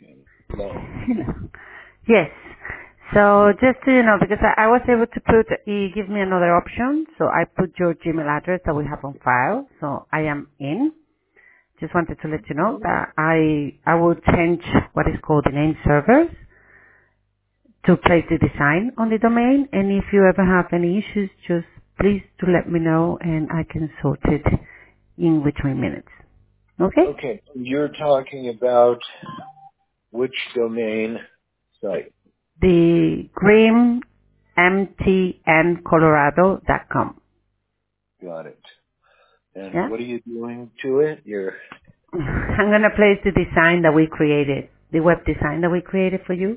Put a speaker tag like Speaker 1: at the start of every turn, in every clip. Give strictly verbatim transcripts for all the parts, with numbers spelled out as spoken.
Speaker 1: No.
Speaker 2: Yes. So just so you know, because I, I was able to put, he give me another option, so I put your Gmail address that we have on file, so I am in. Just wanted to let you know that I I will change what is called the name servers to place the design on the domain, and if you ever have any issues, just please to let me know and I can sort it in between minutes. Okay?
Speaker 1: Okay. You're talking about which domain site?
Speaker 2: The grim m t n colorado dot com.
Speaker 1: Got it. And
Speaker 2: Yeah?
Speaker 1: what are you doing to it? You're
Speaker 2: I'm gonna place the design that we created, the web design that we created for you.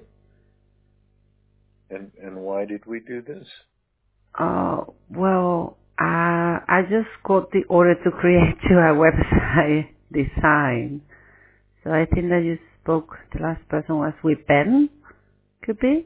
Speaker 1: and and why did we do this?
Speaker 2: Uh, well, uh, I just got the order to create your website design. So I think that you spoke, the last person was with Ben, could be?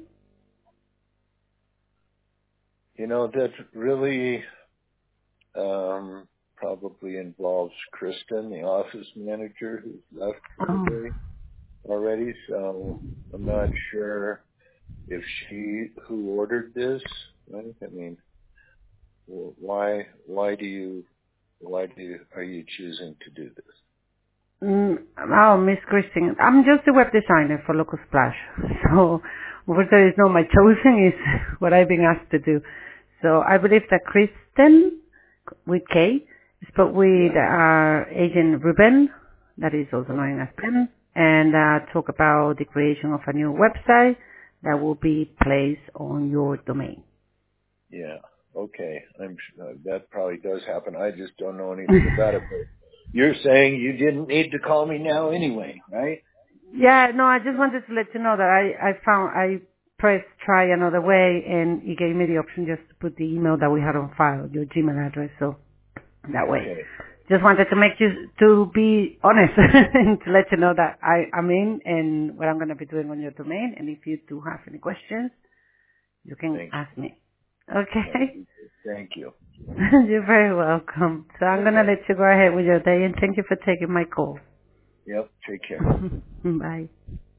Speaker 1: You know, that really um, probably involves Kristen, the office manager, who's left for the
Speaker 2: Oh.
Speaker 1: day already. So I'm not sure if she who ordered this. Right? I mean, wh- why why do you why do you, are you choosing to do this?
Speaker 2: Mm, oh, Miss Christine, I'm just a web designer for Local Splash. So whether it's not my choosing is what I've been asked to do. So I believe that Kristen, with K, spoke with
Speaker 1: Yeah.
Speaker 2: our agent Ruben, that is also
Speaker 1: Okay.
Speaker 2: known as Ben, and uh, talk about the creation of a new website that will be placed on your domain.
Speaker 1: Yeah. Okay. I'm sure that probably does happen. I just don't know anything about it. But you're saying you didn't need to call me now anyway, right?
Speaker 2: Yeah, no, I just wanted to let you know that I, I found, I pressed try another way and it gave me the option just to put the email that we had on file, your Gmail address, so that way.
Speaker 1: Okay.
Speaker 2: Just wanted to make you, to be honest and to let you know that I am in and what I'm going to be doing on your domain, and if you do have any questions, you can
Speaker 1: Thank
Speaker 2: ask me.
Speaker 1: you.
Speaker 2: Okay?
Speaker 1: Thank you.
Speaker 2: You're very welcome. So I'm going to let you go ahead with your day, and thank you for taking my call.
Speaker 1: Yep. Take care.
Speaker 2: Bye.